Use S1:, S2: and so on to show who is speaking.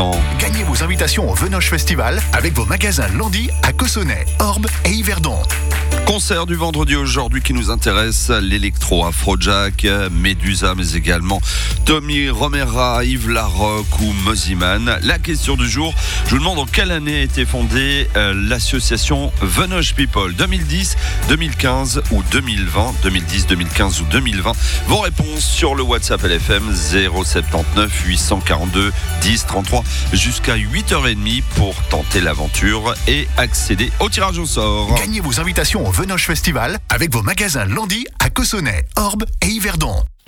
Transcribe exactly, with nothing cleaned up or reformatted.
S1: instants.
S2: Gagnez vos invitations au Venoche Festival avec vos magasins Landy à Cossonay, Orbe et Yverdon.
S1: Concert du vendredi aujourd'hui qui nous intéresse, l'électro Afrojack, Medusa, mais également Tommy Romera, Yves Larocque ou Mosiman. La question du jour, je vous demande en quelle année a été fondée euh, l'association Venoche People, deux mille dix, deux mille quinze ou deux mille vingt, deux mille dix, deux mille quinze ou deux mille vingt. Vos réponses sur le WhatsApp L F M zéro sept neuf huit cent quarante-deux dix trente-trois jusqu'à huit heures trente pour tenter l'aventure et accéder au tirage au sort.
S2: Gagnez vos invitations au Venoche Festival avec vos magasins Landy à Cossonay, Orbe et Yverdon.